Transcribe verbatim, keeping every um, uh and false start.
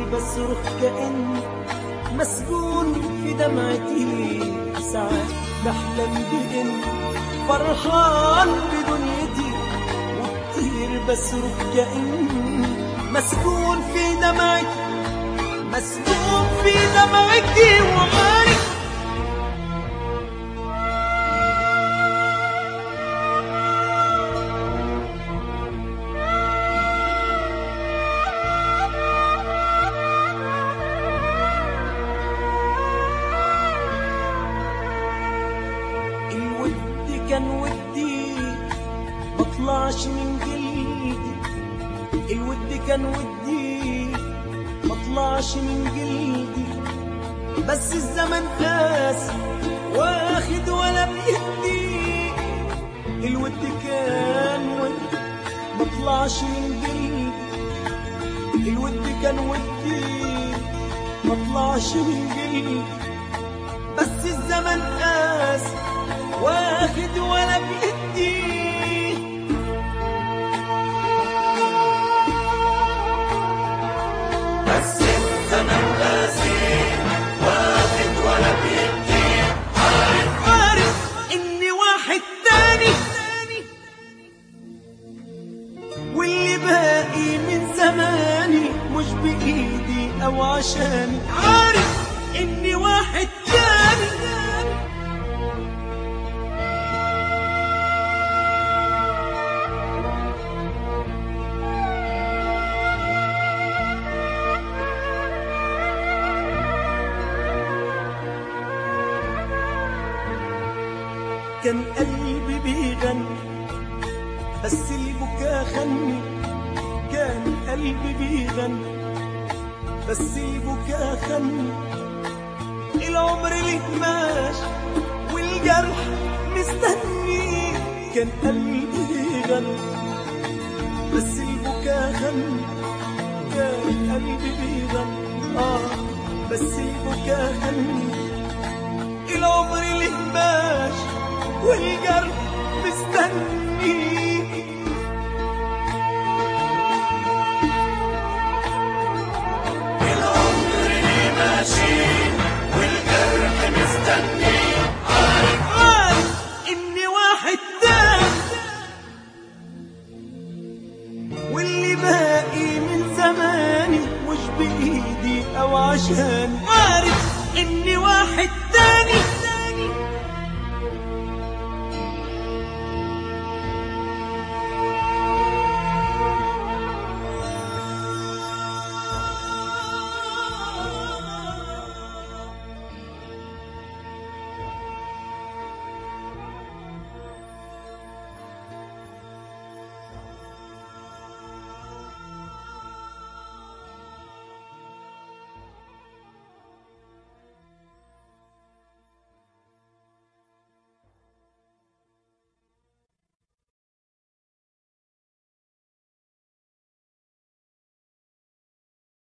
بصرخ كأني مسجون في دمعتي، ساعات بحلم بإني فرحان بدنيتي، وكتير بصرخ كأني مسجون في دمعتي، مسجون في دمعتي وعارف الود كان ودي مطلعش من جلدي، الود كان ودي مطلعش من جلدي، بس الزمن قاسي واخد ولا بيدي، الود كان ودي مطلعش من جلدي، الود كان ودي مطلعش من جلدي، بس الزمن قاسي واخد ولا بيدي. بس الزمن قاسي واخد ولا بيدي، عارف عارف اني واحد تاني، واللي باقي من زماني مش بإيدي او عشاني، عارف اني واحد تاني. كان قلبي بيغني بس البكا خني، كان قلبي بيغني بس البكا خني، العمر ليه ماشي والجرح مستني، كان قلبي بيغني بس البكا خني، كان قلبي بيغني اه بس البكا خني، العمر ليه ماشي والجرح مستني. العمر ليه ماشي والجرح مستني، عارف عارف اني واحد تاني، واللي باقي من زماني مش بإيدي او عشاني، عارف اني واحد تاني.